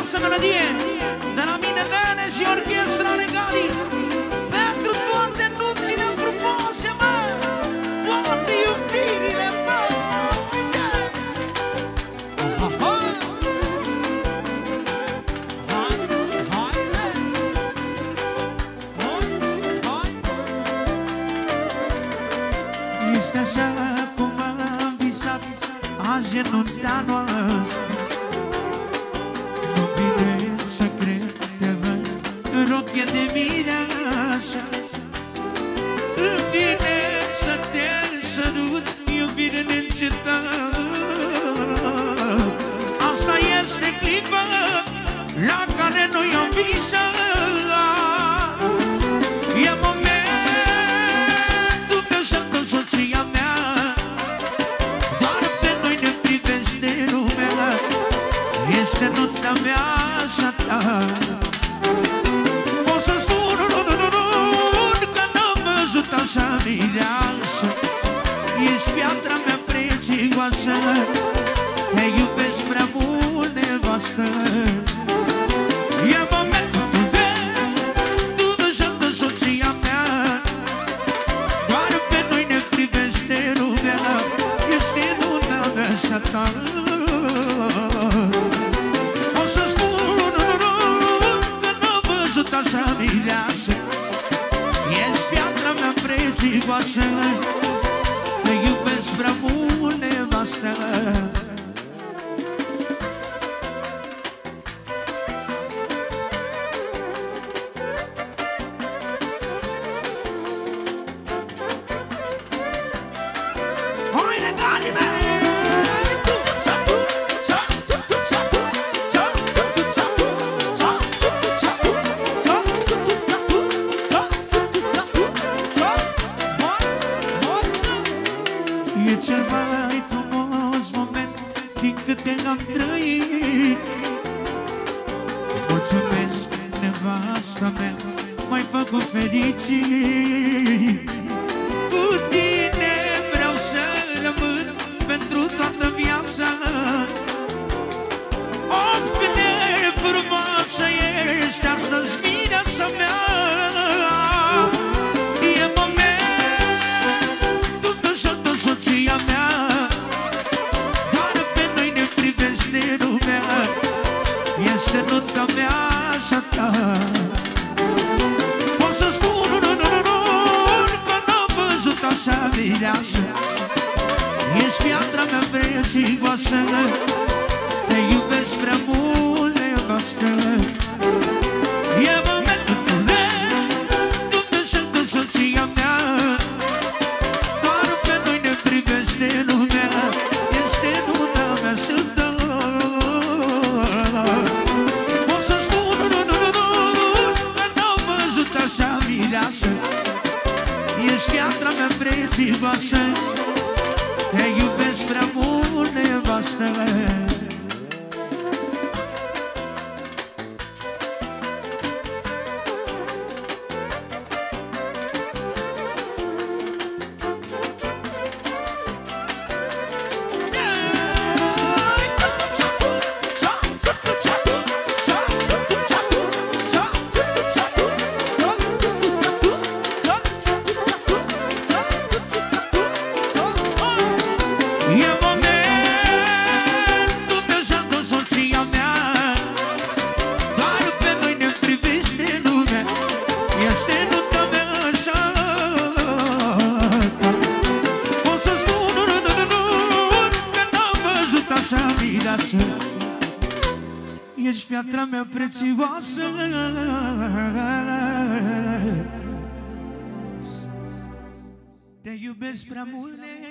frumoasă melodie de la mine, Nene și Orchestra Regalii, pentru toate nunțile frumoase, mă, toate iubirile, mă. Este așa cum am visat, azi e nunta noastră. Nu vine să cred, te văd în rochie de mireasă. Îmi vine să te sărut, iubire neîncetată. Asta este clipa la care noi am visat. E momentul meu să tot soția mea, doar pe noi ne privește lumea. Este nunta mea și a ta. O să spun că n-am văzut așa mireasă. Ești piatra mea prețioasă, te iubesc prea mult, nevastă. E momentul meu, tu sunt soția mea, doar pe noi ne privește lumea. Este nunta mea și a ta. Așa mireasă, ești piatra mea prețioasă, te iubesc prea mult, nevastă. Hai, regalii mei! E cel mai frumos moment din câte am trăit. Mulțumesc, nevasta mea, m-ai făcut fericit. Cu tine vreau să rămân pentru toată viața. Of, cât de frumoasă ești astăzi viața mea. Este nunta mea și a ta. O să spun că n-am văzut așa mireasă. Ești piatra mea prețioasă, te iubesc prea mult, nevastă. E momentul meu, tu sunt soția mea, doar pe noi ne privește lumea. Este nunta mea și a ta. Așa mireasă, ești piatra mea prețioasă, te iubesc prea mult, nevastă. Ești piatra mea prețioasă, te iubesc prea mult.